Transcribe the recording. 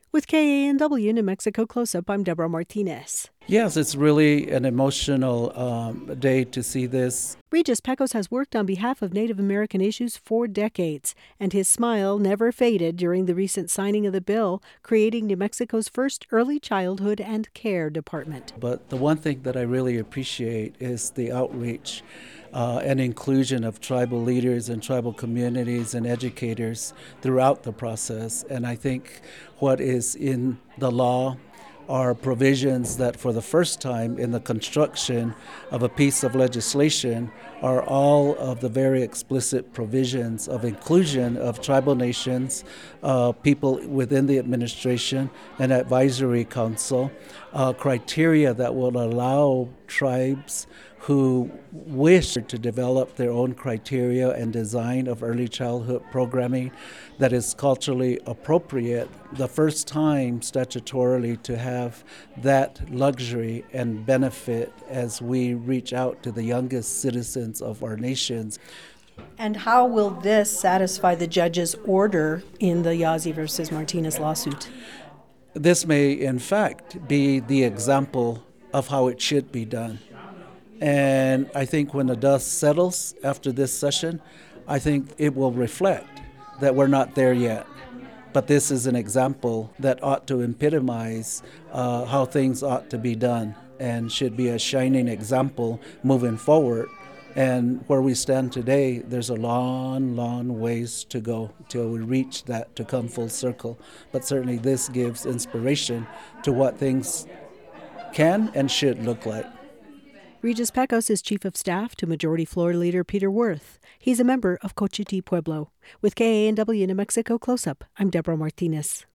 With KANW New Mexico Close-Up, I'm Deborah Martinez. Yes, it's really an emotional day to see this. Regis Pecos has worked on behalf of Native American issues for decades, and his smile never faded during the recent signing of the bill, creating New Mexico's first early childhood and care department. But the one thing that I really appreciate is the outreach and inclusion of tribal leaders and tribal communities and educators throughout the process. And I think what is in the law are provisions that for the first time in the construction of a piece of legislation are all of the very explicit provisions of inclusion of tribal nations, people within the administration and advisory council, criteria that will allow tribes who wish to develop their own criteria and design of early childhood programming that is culturally appropriate, the first time statutorily to have that luxury and benefit as we reach out to the youngest citizens of our nations. And how will this satisfy the judge's order in the Yazzie versus Martinez lawsuit? This may, in fact, be the example of how it should be done. And I think when the dust settles after this session, I think it will reflect that we're not there yet. But this is an example that ought to epitomize how things ought to be done and should be a shining example moving forward. And where we stand today, there's a long, long ways to go till we reach that to come full circle. But certainly this gives inspiration to what things can and should look like. Regis Pecos is Chief of Staff to Majority Floor Leader Peter Wirth. He's a member of Cochiti Pueblo. With KANW New Mexico Close-Up, I'm Deborah Martinez.